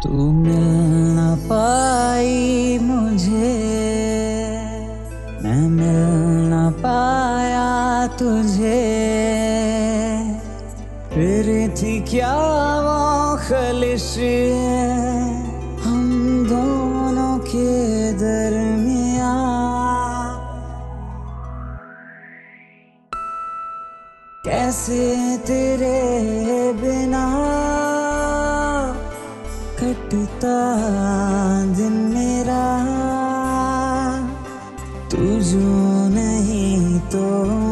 तू मिल ना पाई मुझे, मैं मिल ना पाया तुझे। फिर थी क्या वो खलिश हम दोनों के दरमियाँ। कैसे तेरे बिना कटता दिन मेरा, तू जो नहीं तो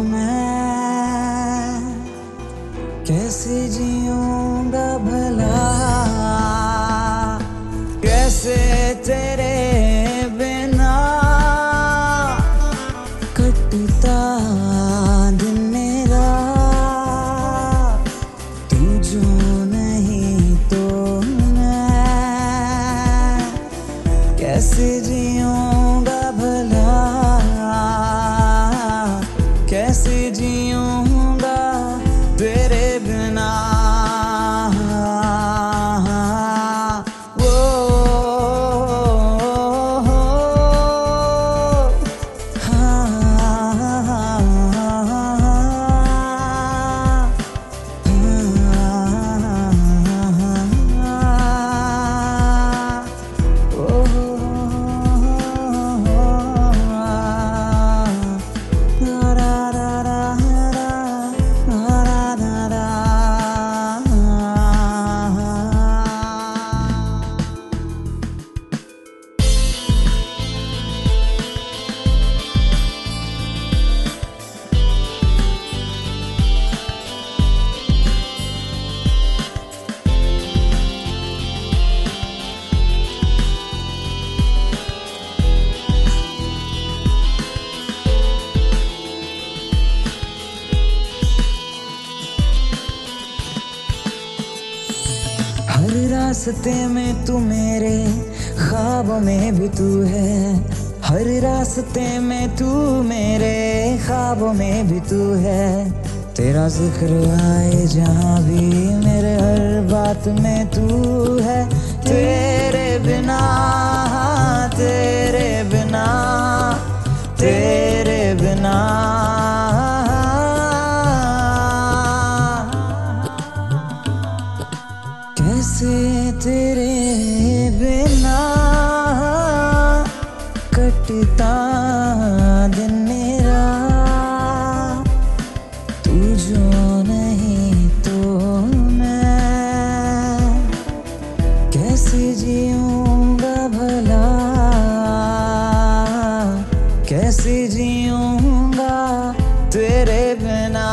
मैं कैसे जीऊंगा भला। कैसे तेरे बिना कटता दिन मेरा, तू जो नहीं तो कैसे जीऊंगा भला। कैसे जीऊंगा तेरे बिना। वो हर रास्ते में तू मेरे ख्वाबों में भी तू है। हर रास्ते में तू मेरे ख्वाबों में भी तू है। तेरा जिक्र आए जहाँ भी मेरे हर बात में तू है। तेरे बिना तेरे बिना तेरे बिना कैसे तेरे बिना कटता दिन मेरा, तू जो नहीं तो मैं कैसे जीऊंगा भला। कैसे जीऊंगा तेरे बिना।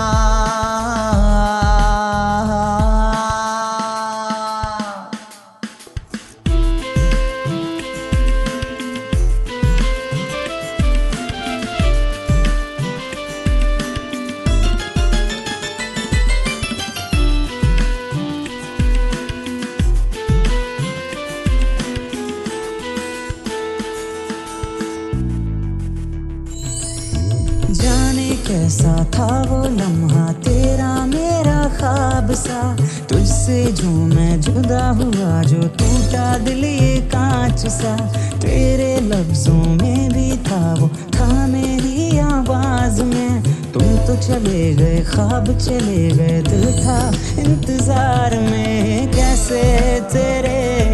जाने कैसा था वो लम्हा तेरा मेरा ख्वाब सा। तुझसे जो मैं जुदा हुआ, जो टूटा दिल ये कांच सा। तेरे लफ्जों में भी था वो, था मेरी आवाज में। तुम तो चले गए, ख्वाब चले गए, दिल था इंतजार में। कैसे तेरे